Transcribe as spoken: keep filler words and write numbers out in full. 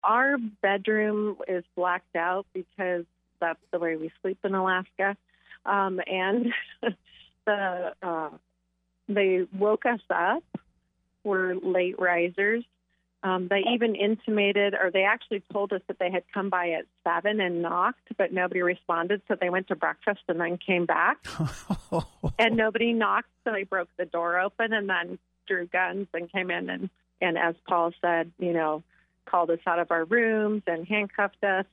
our bedroom is blacked out because that's the way we sleep in Alaska. Um, and the uh, they woke us up. We're late risers. Um, they even intimated, or they actually told us that they had come by at seven and knocked, but nobody responded. So they went to breakfast and then came back. And nobody knocked, so they broke the door open and then drew guns and came in and, and as Paul said, you know, called us out of our rooms and handcuffed us